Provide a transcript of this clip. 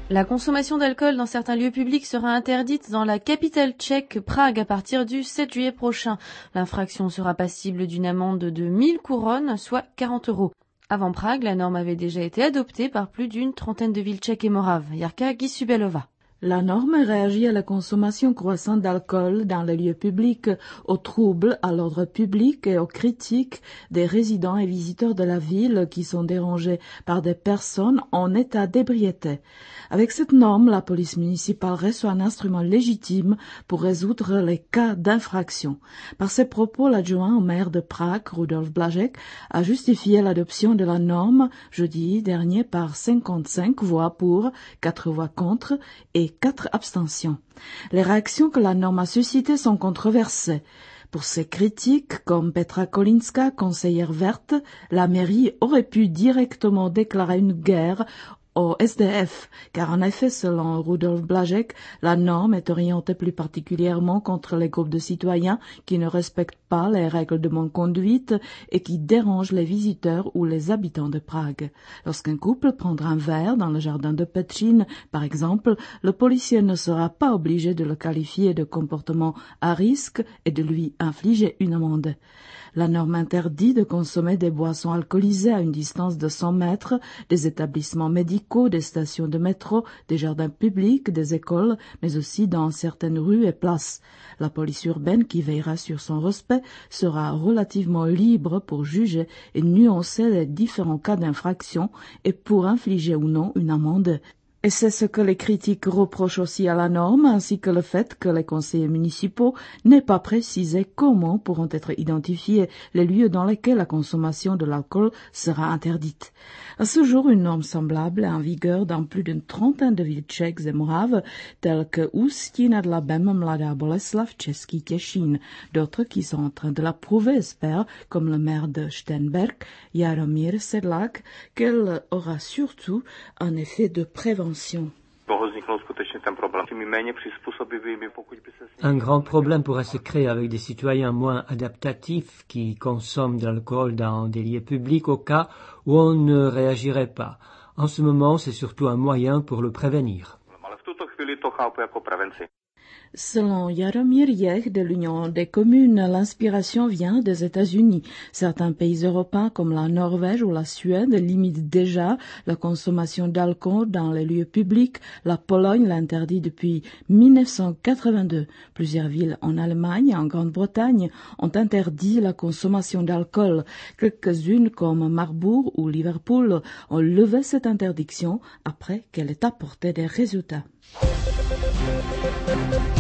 La consommation d'alcool dans certains lieux publics sera interdite dans la capitale tchèque, Prague, à partir du 7 juillet prochain. L'infraction sera passible d'une amende de 1000 couronnes, soit 40 €. Avant Prague, la norme avait déjà été adoptée par plus d'une trentaine de villes tchèques et moraves. Jarka Gisubelova. La norme réagit à la consommation croissante d'alcool dans les lieux publics, aux troubles à l'ordre public et aux critiques des résidents et visiteurs de la ville qui sont dérangés par des personnes en état d'ébriété. Avec cette norme, la police municipale reçoit un instrument légitime pour résoudre les cas d'infraction. Par ses propos, l'adjoint au maire de Prague, Rudolf Blažek, a justifié l'adoption de la norme jeudi dernier par 55 voix pour, 4 voix contre et 4 abstentions. Les réactions que la norme a suscitées sont controversées. Pour ces critiques, comme Petra Kolinska, conseillère verte, la mairie aurait pu directement déclarer une guerre au SDF, car en effet, selon Rudolf Blažek, la norme est orientée plus particulièrement contre les groupes de citoyens qui ne respectent pas les règles de bonne conduite et qui dérangent les visiteurs ou les habitants de Prague. Lorsqu'un couple prendra un verre dans le jardin de Petřín, par exemple, le policier ne sera pas obligé de le qualifier de comportement à risque et de lui infliger une amende. La norme interdit de consommer des boissons alcoolisées à une distance de 100 mètres des établissements médicaux, des stations de métro, des jardins publics, des écoles, mais aussi dans certaines rues et places. La police urbaine, qui veillera sur son respect, sera relativement libre pour juger et nuancer les différents cas d'infraction et pour infliger ou non une amende. Et c'est ce que les critiques reprochent aussi à la norme, ainsi que le fait que les conseillers municipaux n'aient pas précisé comment pourront être identifiés les lieux dans lesquels la consommation de l'alcool sera interdite. À ce jour, une norme semblable est en vigueur dans plus d'une trentaine de villes tchèques et moraves, telles que Ústí nad Labem, Mladá Boleslav, Český Těšín. D'autres qui sont en train de l'approuver espèrent, comme le maire de Šternberk, Jaromír Sedlák, qu'elle aura surtout un effet de prévention. Un grand problème pourrait se créer avec des citoyens moins adaptatifs qui consomment de l'alcool dans des lieux publics au cas où on ne réagirait pas. En ce moment, c'est surtout un moyen pour le prévenir. Selon Jaromír Jech de l'Union des communes, l'inspiration vient des États-Unis. Certains pays européens comme la Norvège ou la Suède limitent déjà la consommation d'alcool dans les lieux publics. La Pologne l'interdit depuis 1982. Plusieurs villes en Allemagne et en Grande-Bretagne ont interdit la consommation d'alcool. Quelques-unes comme Marbourg ou Liverpool ont levé cette interdiction après qu'elle ait apporté des résultats.